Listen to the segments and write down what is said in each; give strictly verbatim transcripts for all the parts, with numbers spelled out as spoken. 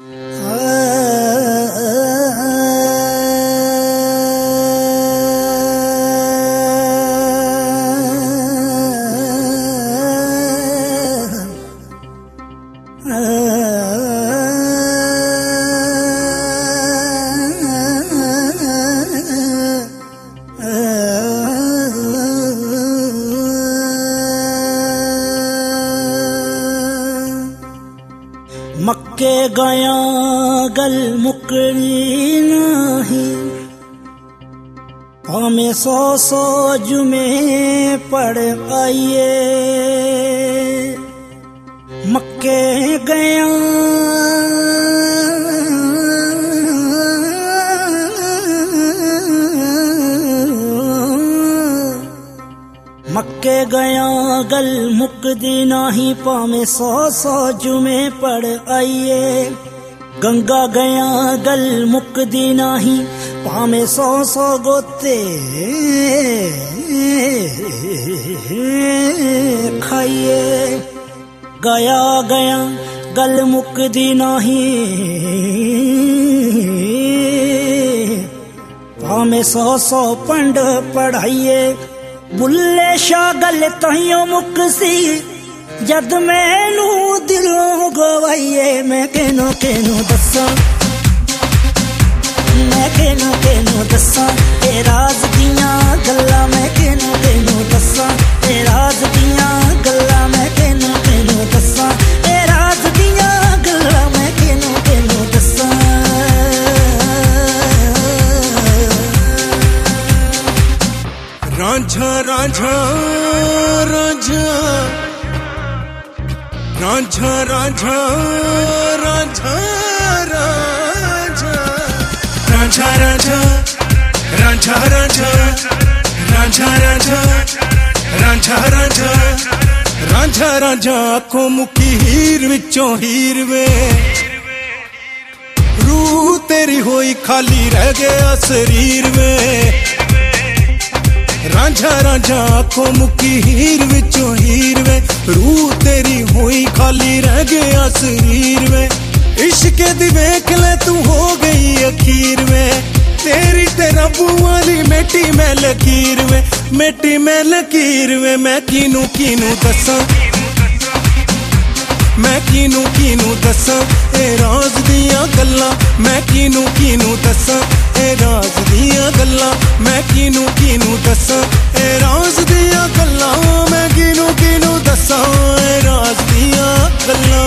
मक्के गया गल मुकरी नहीं, हमें सौ सौ जुमे पढ़ आइए। मक्के गया मक्के गया गल मुकदी नाही, पामे सौ सौ जुमे पढ़ आइए। गंगा गया गल मुकदी नाही, पामे सौ सौ गोते खाइए। गया गया गल मुकदी नाही, पामे सौ सौ पंड पढ़ाइए। बुल्ले शाह गल ताइयों मुकसी, जद मैनू दिलों गवाइए। मैं केनो केनो दसा, मैं केनो केनो दसा ए राज दियां गल्लां। मैं केनो केनो दसा ए राज दियां गल्लां। मैं केनो केनो दसा ए राज दियां गल्लां। मैं केनो केनो दसा। रांझा रांझा रांझा रांझा रांझा रांझा रांझा रांझा रांझा रांझा रांझा रांझा रांझा रांझा रांझा रांझा रांझा आंखों मुकी हीर विचों हीर वे। रूह तेरी होई खाली रह गया शरीर में। रांझा रांझा आंखों मुकी हीर विचों हीर वे। रूह तेरी होई खाली रह गया शरीर में। इश्क दी वेख ले तू हो गई अखीर में। तेरी ते रब वाली मेटी में लकीर वे। मेटी में लकीर वे। मैं कीनू कीनू दसा, मैं कीनू कीनू दसा ए राज दियां गल्लां। मैं कीनू कीनू दसा ए राज दियां गल्लां। मैं कीनू कीनू दसा ए राज दियां गल्लां। मैं कीनू कीनू दसा ए राज दियां गल्लां।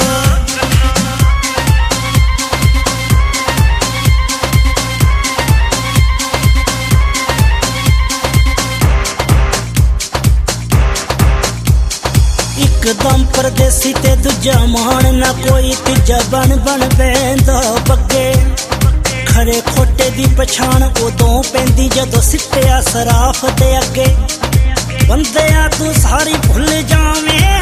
एकदम परदेसी ते दूजा मान ना कोई, तीजा बन बन बैंदा बग्गे। खरे खोटे दी पछाण उदों पैंदी जदों सिट्टिया सराफ दे अगे। बंदिया तू सारी भुल जावें,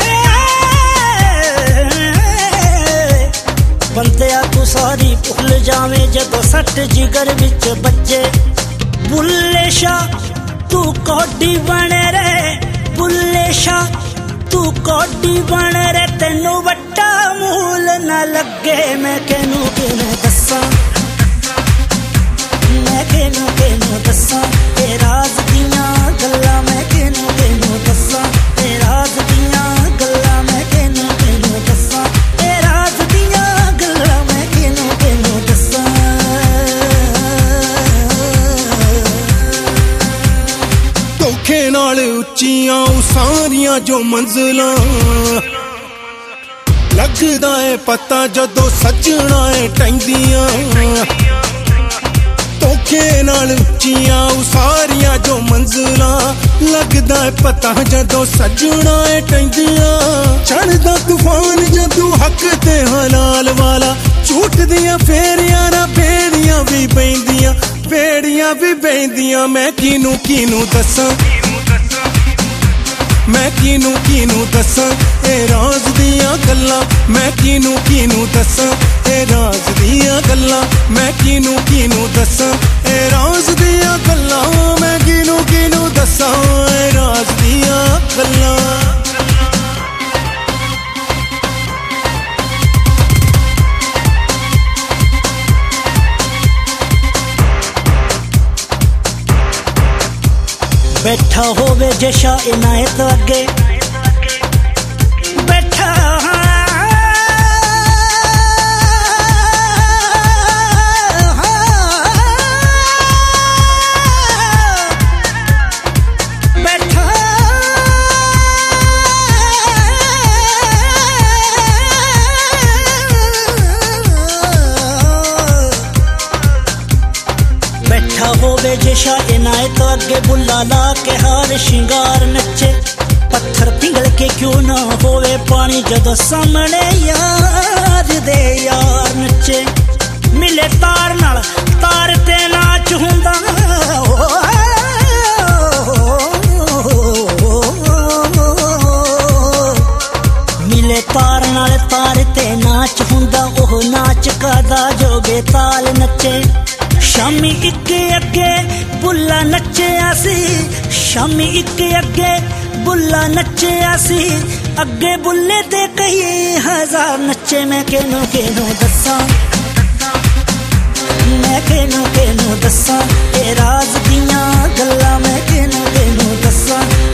बंदिया तू सारी भुल जावें जदों सट जिगर विच बज्जे। बुल्ले शाह तू कोडी बने रे, बुल्ले शाह तू कोडी बन रे। तेनू वट्टा मूल न लगे। मैं केनू केनू दसा, मैं केनू केनू दसा ए राज दियां गल्लां। मैं केनू केनू दसा ए राज दियां गल्लां। मैं केनू केनू दसा ए राज दियां गल्लां। मैं केनू केनू दसा। धोखे नाल उच्चियां उसारियां जो मंजिलां। लगदा है पता जदों सजना है टैंदियां। धोखे नाल उच्चियां उसारियां जो मंजिलां। लगदा है पता जदों सजना है टैंदियां। चढ़दा तूफान जदों हक ते हलाल वाला। झूठ दियां फेरियां ना बेड़ियां भी बैंदियां, बेड़ियां भी बैंदियां। मैं कीनू कीनू दसा, मैं कीनू कीनू दसा ए राज दियां गल्लां। मैं कीनू कीनू दसा ए राज दियां गल्लां। मैं कीनू कीनू दसा ए राज दियां गल्लां। मैं कीनू कीनू दसा ए राज दियां गल्लां। बैठा होवे जे शाह इनायत अगे बैठा होवे जे शाह इनायत अगे बुला ला के हार शिंगार नचे पत्थर पिघल के क्यों ना होवे पानी जदों सामने यार दे यार नचे मिले तार नाल तार ते नाच हुंदा मिले तार नाल तार ते नाच हुंदा ओह नाच कादा जो बेताल नचे शामी इक्के अगे बुल्ला नच्चिया सी शामी इक्के अगे बुल्ला नच्चिया सी अगे बुल्ले ते कई हजार नच्चे मैं केनू केनू दस्सां मैं केनू केनू दस्सां ए राज दियां गल्लां मैं केनू केनू दस्सां